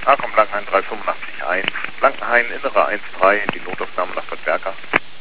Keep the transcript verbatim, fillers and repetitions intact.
Arkom Blankenhain drei fünf eins, Blankenhain, innere eins drei, die Notaufnahme nach Bad Berka.